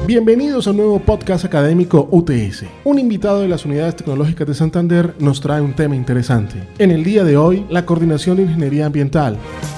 Bienvenidos a un nuevo podcast académico UTS. Un invitado de las Unidades Tecnológicas de Santander nos trae un tema interesante. En el día de hoy, la coordinación de ingeniería ambiental.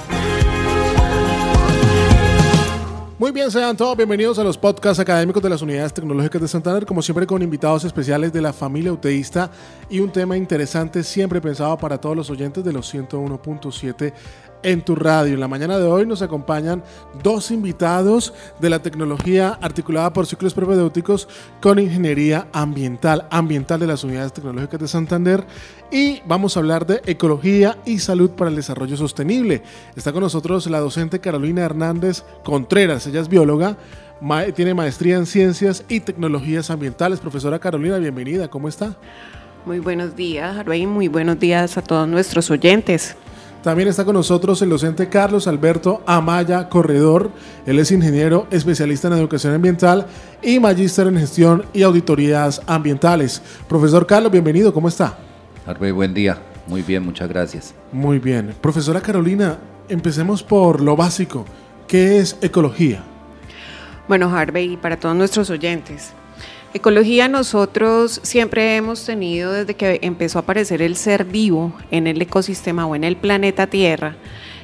Muy bien, sean todos bienvenidos a los podcasts académicos de las Unidades Tecnológicas de Santander, como siempre con invitados especiales de la familia UTEísta y un tema interesante siempre pensado para todos los oyentes de los 101.7 en tu radio. En la mañana de hoy nos acompañan dos invitados de la tecnología articulada por ciclos propedéuticos con ingeniería ambiental de las Unidades Tecnológicas de Santander, y vamos a hablar de ecología y salud para el desarrollo sostenible. Está con nosotros la docente Carolina Hernández Contreras. Ella es bióloga, tiene maestría en ciencias y tecnologías ambientales. Profesora Carolina, bienvenida, ¿cómo está? Muy buenos días, Harvey, muy buenos días a todos nuestros oyentes. También está con nosotros el docente Carlos Alberto Amaya Corredor. Él es ingeniero especialista en educación ambiental y magíster en gestión y auditorías ambientales. Profesor Carlos, bienvenido, ¿cómo está? Harvey, buen día. Muy bien, muchas gracias. Muy bien. Profesora Carolina, empecemos por lo básico. ¿Qué es ecología? Bueno, Harvey, para todos nuestros oyentes, ecología nosotros siempre hemos tenido desde que empezó a aparecer el ser vivo en el ecosistema o en el planeta Tierra,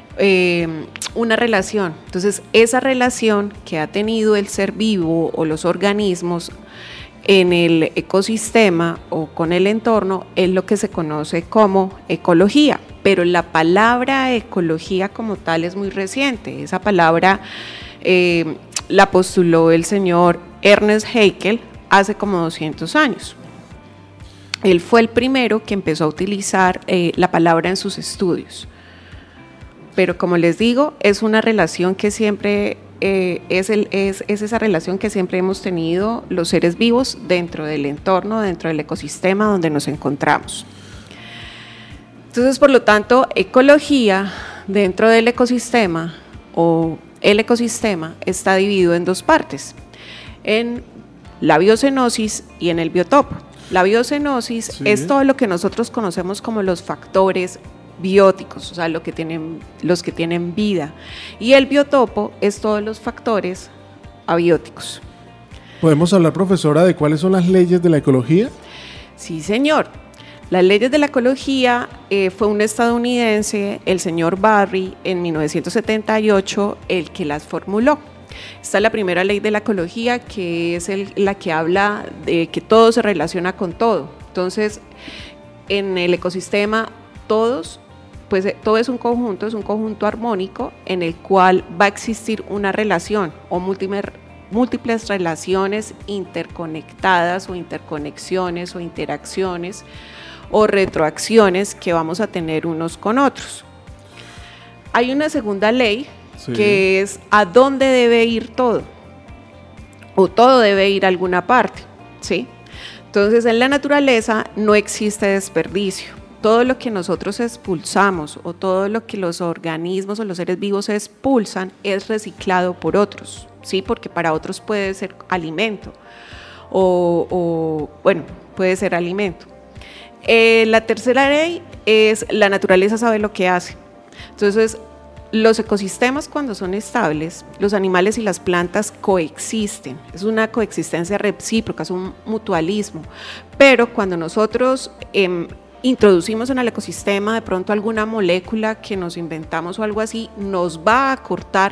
una relación. Entonces, esa relación que ha tenido el ser vivo o los organismos en el ecosistema o con el entorno es lo que se conoce como ecología. Pero la palabra ecología como tal es muy reciente. Esa palabra la postuló el señor Ernest Haeckel hace como 200 años. Él fue el primero que empezó a utilizar la palabra en sus estudios. Pero como les digo, es una relación que siempre es esa relación que siempre hemos tenido los seres vivos dentro del entorno, dentro del ecosistema donde nos encontramos. Entonces, por lo tanto, ecología dentro del ecosistema o el ecosistema está dividido en dos partes, en la biocenosis y en el biotopo. La biocenosis es todo lo que nosotros conocemos como los factores bióticos, o sea, los que tienen vida, y el biotopo es todos los factores abióticos. ¿Podemos hablar, profesora, de cuáles son las leyes de la ecología? Sí, señor. Las leyes de la ecología fue un estadounidense, el señor Barry, en 1978, el que las formuló. Esta es la primera ley de la ecología, que es la que habla de que todo se relaciona con todo. Entonces, en el ecosistema, todo es un conjunto armónico en el cual va a existir una relación o múltiples relaciones interconectadas o interconexiones o interacciones o retroacciones que vamos a tener unos con otros. Hay una segunda ley que es a dónde debe ir todo, o todo debe ir a alguna parte, ¿sí? Entonces, en la naturaleza no existe desperdicio. Todo lo que nosotros expulsamos o todo lo que los organismos o los seres vivos expulsan es reciclado por otros, ¿sí? Porque para otros puede ser alimento puede ser alimento. La tercera ley es la naturaleza sabe lo que hace. Entonces, los ecosistemas, cuando son estables, los animales y las plantas coexisten. Es una coexistencia recíproca, es un mutualismo. Pero cuando nosotros introducimos en el ecosistema de pronto alguna molécula que nos inventamos o algo así, nos va a cortar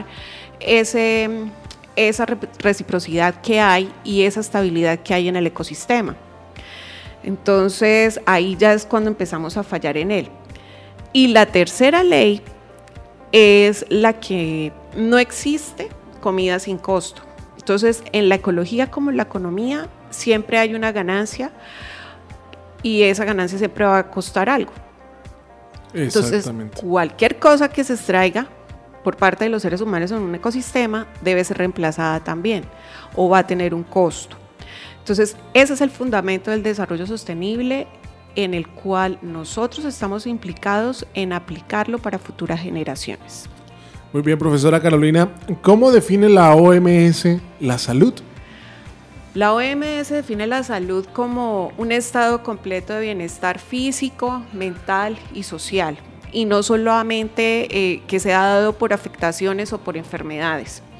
esa reciprocidad que hay y esa estabilidad que hay en el ecosistema. Entonces, ahí ya es cuando empezamos a fallar en él. Y la tercera ley es la que no existe comida sin costo. Entonces, en la ecología como en la economía, siempre hay una ganancia y esa ganancia siempre va a costar algo. Entonces, cualquier cosa que se extraiga por parte de los seres humanos en un ecosistema debe ser reemplazada también o va a tener un costo. Entonces, ese es el fundamento del desarrollo sostenible en el cual nosotros estamos implicados en aplicarlo para futuras generaciones. Muy bien, profesora Carolina, ¿cómo define la OMS la salud? La OMS define la salud como un estado completo de bienestar físico, mental y social, y no solamente que sea dado por afectaciones o por enfermedades.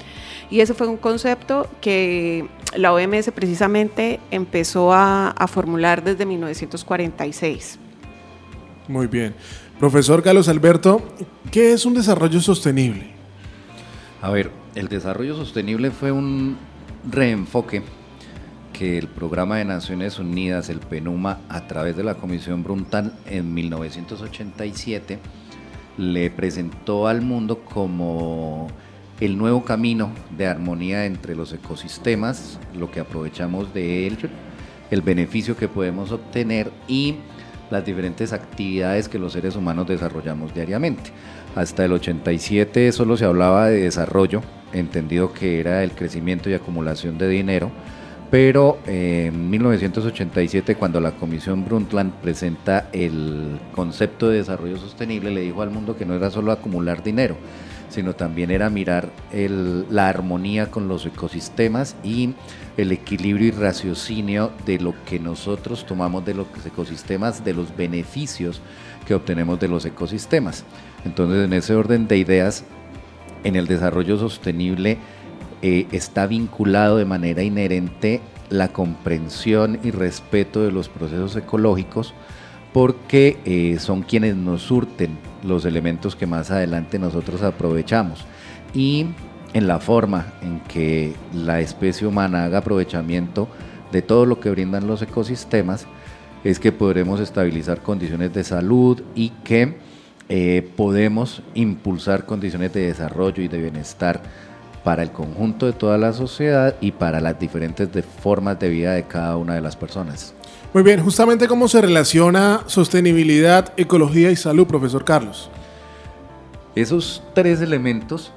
Y ese fue un concepto que la OMS precisamente empezó a formular desde 1946. Muy bien. Profesor Carlos Alberto, ¿qué es un desarrollo sostenible? A ver, el desarrollo sostenible fue un reenfoque que el Programa de Naciones Unidas, el PNUMA, a través de la Comisión Brundtland en 1987, le presentó al mundo como el nuevo camino de armonía entre los ecosistemas, lo que aprovechamos de él, el beneficio que podemos obtener y las diferentes actividades que los seres humanos desarrollamos diariamente. Hasta el 87 solo se hablaba de desarrollo, entendido que era el crecimiento y acumulación de dinero, pero en 1987, cuando la Comisión Brundtland presenta el concepto de desarrollo sostenible, le dijo al mundo que no era solo acumular dinero, sino también era mirar la armonía con los ecosistemas y el equilibrio y raciocinio de lo que nosotros tomamos de los ecosistemas, de los beneficios que obtenemos de los ecosistemas. Entonces, en ese orden de ideas, en el desarrollo sostenible está vinculado de manera inherente la comprensión y respeto de los procesos ecológicos, porque son quienes nos surten los elementos que más adelante nosotros aprovechamos, y en la forma en que la especie humana haga aprovechamiento de todo lo que brindan los ecosistemas es que podremos estabilizar condiciones de salud y que podemos impulsar condiciones de desarrollo y de bienestar para el conjunto de toda la sociedad y para las diferentes formas de vida de cada una de las personas. Muy bien, justamente cómo se relaciona sostenibilidad, ecología y salud, profesor Carlos. Esos tres elementos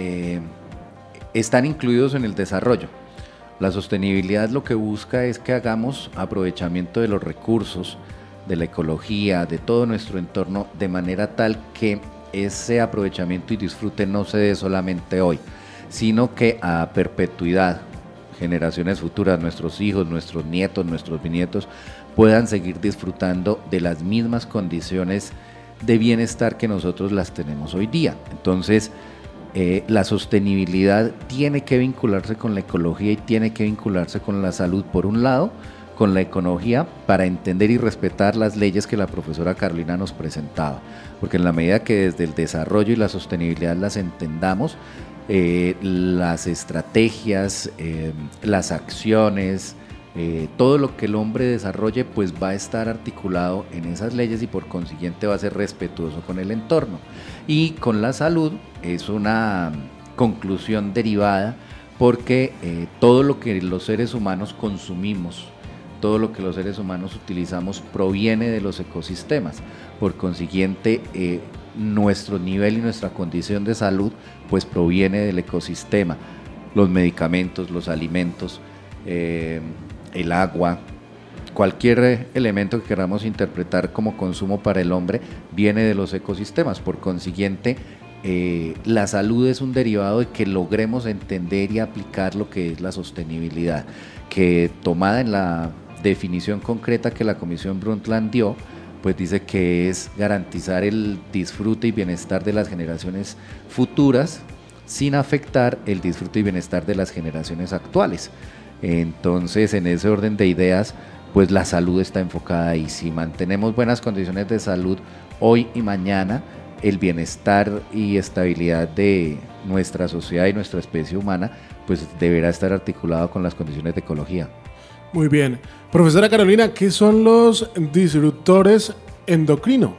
están incluidos en el desarrollo. La sostenibilidad lo que busca es que hagamos aprovechamiento de los recursos, de la ecología, de todo nuestro entorno, de manera tal que ese aprovechamiento y disfrute no se dé solamente hoy, sino que a perpetuidad, generaciones futuras, nuestros hijos, nuestros nietos, nuestros bisnietos, puedan seguir disfrutando de las mismas condiciones de bienestar que nosotros las tenemos hoy día. Entonces, la sostenibilidad tiene que vincularse con la ecología y tiene que vincularse con la salud, por un lado, con la ecología, para entender y respetar las leyes que la profesora Carolina nos presentaba, porque en la medida que desde el desarrollo y la sostenibilidad las entendamos, las estrategias, las acciones, todo lo que el hombre desarrolle pues va a estar articulado en esas leyes y por consiguiente va a ser respetuoso con el entorno. Y con la salud es una conclusión derivada, porque todo lo que los seres humanos consumimos, todo lo que los seres humanos utilizamos proviene de los ecosistemas. Por consiguiente, nuestro nivel y nuestra condición de salud pues proviene del ecosistema. Los medicamentos, los alimentos, el agua, cualquier elemento que queramos interpretar como consumo para el hombre viene de los ecosistemas. Por consiguiente, la salud es un derivado de que logremos entender y aplicar lo que es la sostenibilidad, que tomada en la definición concreta que la Comisión Brundtland dio, pues dice que es garantizar el disfrute y bienestar de las generaciones futuras sin afectar el disfrute y bienestar de las generaciones actuales. Entonces, en ese orden de ideas, pues la salud está enfocada ahí. Si mantenemos buenas condiciones de salud hoy y mañana, el bienestar y estabilidad de nuestra sociedad y nuestra especie humana pues deberá estar articulado con las condiciones de ecología. Muy bien. Profesora Carolina, ¿qué son los disruptores endocrinos?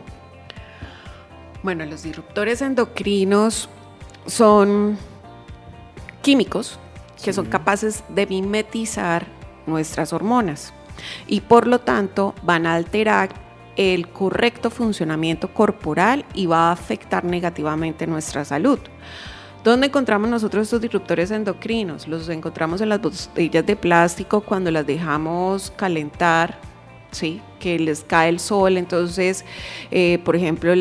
Bueno, los disruptores endocrinos son químicos que son capaces de mimetizar nuestras hormonas y por lo tanto van a alterar el correcto funcionamiento corporal y va a afectar negativamente nuestra salud. ¿Dónde encontramos nosotros estos disruptores endocrinos? Los encontramos en las botellas de plástico cuando las dejamos calentar, ¿sí? Que les cae el sol. Entonces, por ejemplo,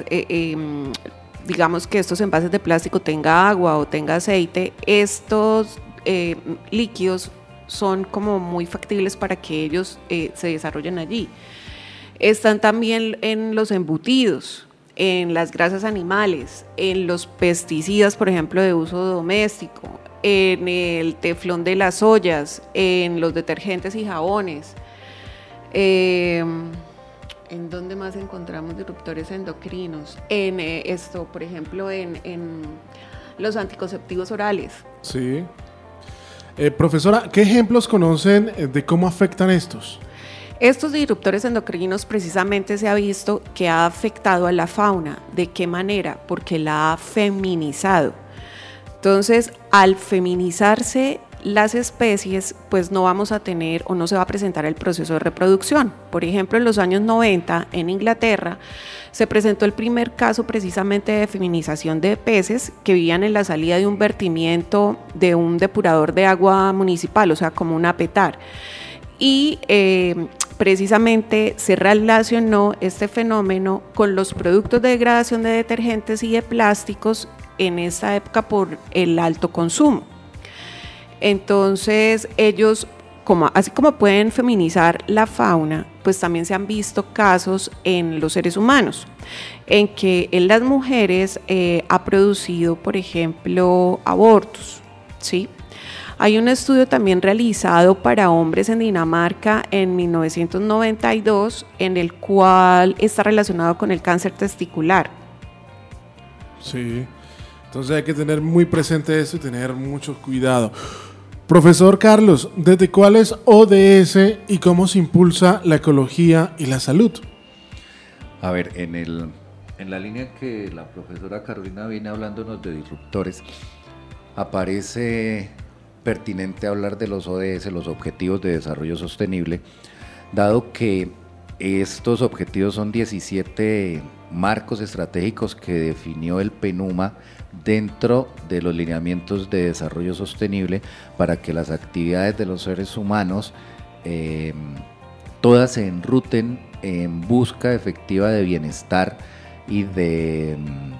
digamos que estos envases de plástico tenga agua o tenga aceite, estos líquidos son como muy factibles para que ellos se desarrollen allí. Están también en los embutidos, en las grasas animales, en los pesticidas, por ejemplo, de uso doméstico, en el teflón de las ollas, en los detergentes y jabones. ¿En dónde más encontramos disruptores endocrinos? Por ejemplo, en los anticonceptivos orales. Sí. Profesora, ¿qué ejemplos conocen de cómo afectan estos? Estos disruptores endocrinos precisamente se ha visto que ha afectado a la fauna. ¿De qué manera? Porque la ha feminizado. Entonces, al feminizarse las especies, pues no vamos a tener o no se va a presentar el proceso de reproducción. Por ejemplo, en los años 90, en Inglaterra, se presentó el primer caso precisamente de feminización de peces que vivían en la salida de un vertimiento de un depurador de agua municipal, o sea, como un apetar. Y precisamente se relacionó este fenómeno con los productos de degradación de detergentes y de plásticos en esa época por el alto consumo. Entonces ellos, así como pueden feminizar la fauna, pues también se han visto casos en los seres humanos, en que en las mujeres ha producido, por ejemplo, abortos, ¿sí? Hay un estudio también realizado para hombres en Dinamarca en 1992, en el cual está relacionado con el cáncer testicular. Sí, entonces hay que tener muy presente eso y tener mucho cuidado. Profesor Carlos, ¿desde cuáles ODS y cómo se impulsa la ecología y la salud? A ver, en la línea que la profesora Carolina viene hablándonos de disruptores, aparece pertinente hablar de los ODS, los Objetivos de Desarrollo Sostenible, dado que estos objetivos son 17 marcos estratégicos que definió el PNUMA dentro de los lineamientos de desarrollo sostenible para que las actividades de los seres humanos todas se enruten en busca efectiva de bienestar y de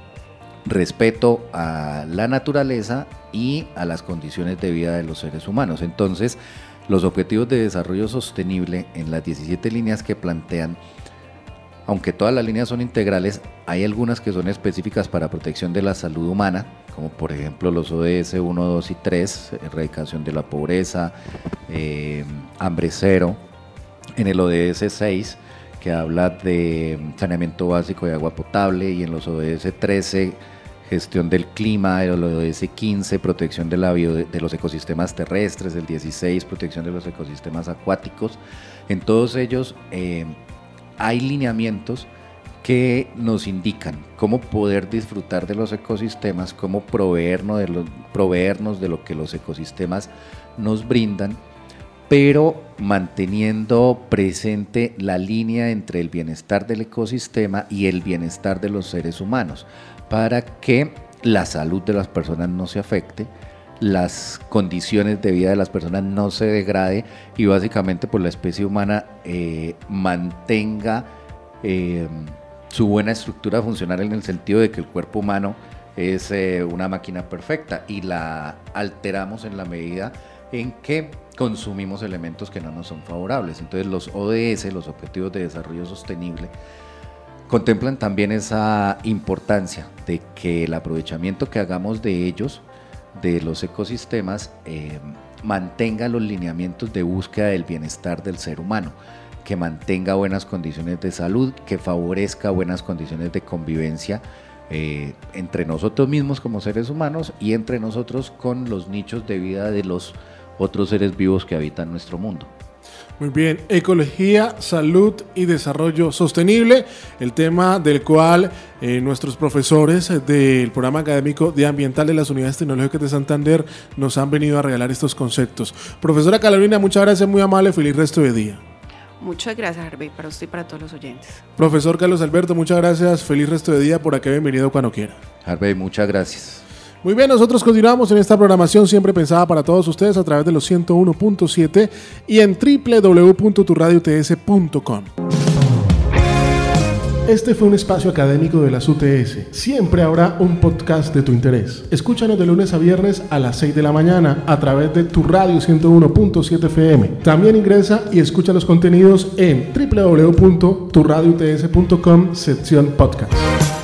respeto a la naturaleza y a las condiciones de vida de los seres humanos. Entonces, los objetivos de desarrollo sostenible en las 17 líneas que plantean, aunque todas las líneas son integrales, hay algunas que son específicas para protección de la salud humana, como por ejemplo los ODS 1, 2 y 3, erradicación de la pobreza, hambre cero. En el ODS 6, que habla de saneamiento básico de agua potable, y en los ODS 13, gestión del clima, el ODS 15, protección de los ecosistemas terrestres, el 16, protección de los ecosistemas acuáticos. En todos ellos hay lineamientos que nos indican cómo poder disfrutar de los ecosistemas, cómo proveernos de lo que los ecosistemas nos brindan, pero manteniendo presente la línea entre el bienestar del ecosistema y el bienestar de los seres humanos, para que la salud de las personas no se afecte, las condiciones de vida de las personas no se degrade y básicamente pues la especie humana mantenga su buena estructura funcional, en el sentido de que el cuerpo humano es una máquina perfecta y la alteramos en la medida en que consumimos elementos que no nos son favorables. Entonces los ODS, los Objetivos de Desarrollo Sostenible, contemplan también esa importancia de que el aprovechamiento que hagamos de ellos, de los ecosistemas, mantenga los lineamientos de búsqueda del bienestar del ser humano, que mantenga buenas condiciones de salud, que favorezca buenas condiciones de convivencia entre nosotros mismos como seres humanos y entre nosotros con los nichos de vida de los otros seres vivos que habitan nuestro mundo. Muy bien, ecología, salud y desarrollo sostenible, el tema del cual nuestros profesores del programa académico de ambiental de las Unidades Tecnológicas de Santander nos han venido a regalar estos conceptos. Profesora Carolina, muchas gracias, muy amable, feliz resto de día. Muchas gracias, Harvey, para usted y para todos los oyentes. Profesor Carlos Alberto, muchas gracias, feliz resto de día, por acá bienvenido cuando quiera. Harvey, muchas gracias. Muy bien, nosotros continuamos en esta programación siempre pensada para todos ustedes a través de los 101.7 y en www.turradiots.com. Este fue un espacio académico de las UTS. Siempre habrá un podcast de tu interés. Escúchanos de lunes a viernes a las 6 de la mañana a través de tu radio 101.7 FM. También ingresa y escucha los contenidos en www.turradiots.com, sección podcast.